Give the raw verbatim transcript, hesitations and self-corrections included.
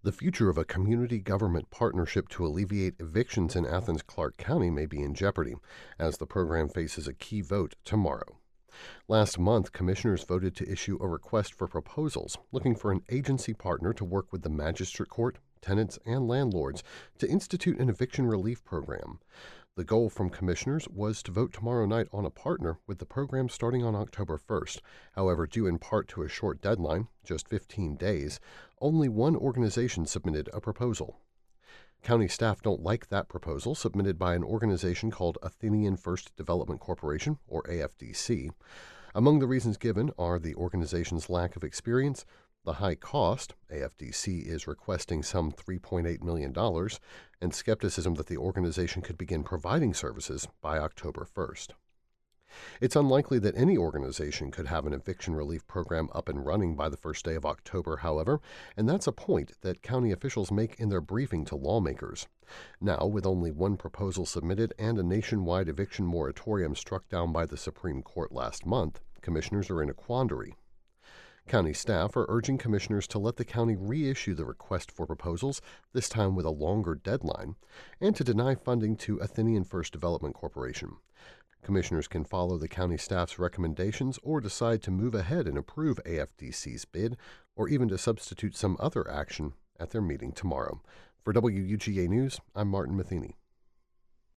The future of a community government partnership to alleviate evictions in Athens Clarke County may be in jeopardy, as the program faces a key vote tomorrow. Last month, commissioners voted to issue a request for proposals looking for an agency partner to work with the magistrate court, tenants, and landlords to institute an eviction relief program. The goal from commissioners was to vote tomorrow night on a partner, with the program starting on October first. However, due in part to a short deadline, just fifteen days, only one organization submitted a proposal. County staff don't like that proposal submitted by an organization called Athenian First Development Corporation, or A F D C. Among the reasons given are the organization's lack of experience, the high cost — A F D C is requesting some three point eight million dollars — and skepticism that the organization could begin providing services by October first. It's unlikely that any organization could have an eviction relief program up and running by the first day of October, however, and that's a point that county officials make in their briefing to lawmakers. Now, with only one proposal submitted and a nationwide eviction moratorium struck down by the Supreme Court last month, commissioners are in a quandary. County staff are urging commissioners to let the county reissue the request for proposals, this time with a longer deadline, and to deny funding to Athenian First Development Corporation. Commissioners can follow the county staff's recommendations or decide to move ahead and approve A F D C's bid, or even to substitute some other action at their meeting tomorrow. For W U G A News, I'm Martin Matheny.